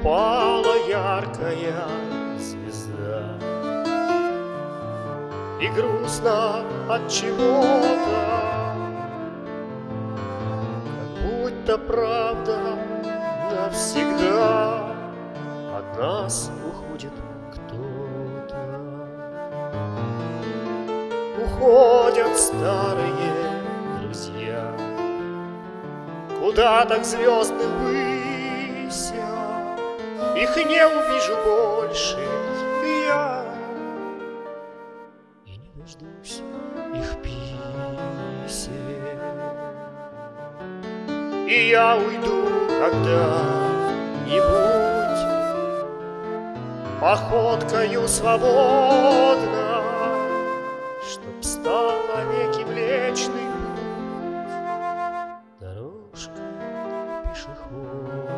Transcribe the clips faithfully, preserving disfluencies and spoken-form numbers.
упала яркая звезда. И грустно от чего-то, как будто правда навсегда от нас уходит кто-то. Уходят старые друзья куда-то к звездным высям. Их не увижу больше я, и не дождусь их писем. И я уйду когда-нибудь походкою свободно, чтоб стал навеки Млечный Путь дорожка пешеходная.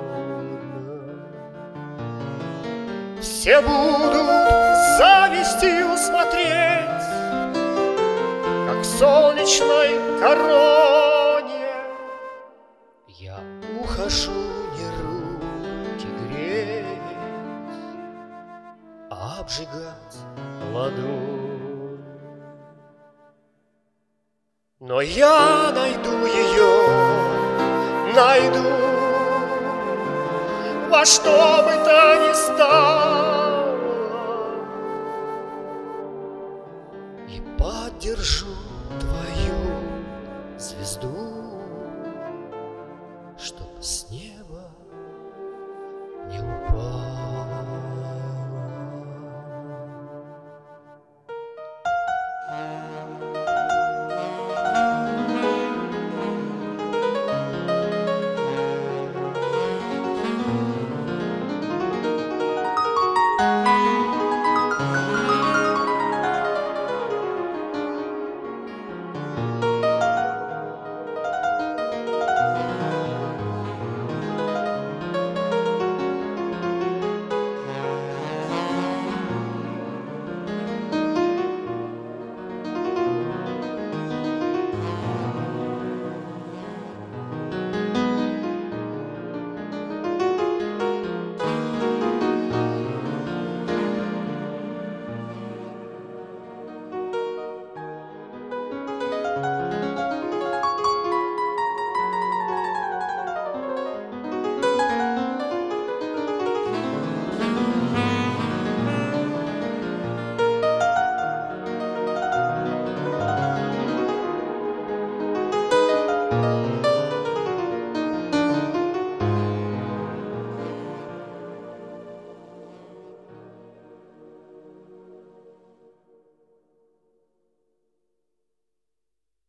Все будут с завистью смотреть, как в солнечной короне я ухожу не руки греть, а обжигать ладонь. Но я найду ее, найду, во что бы то ни стало, и поддержу твою звезду, чтоб с неба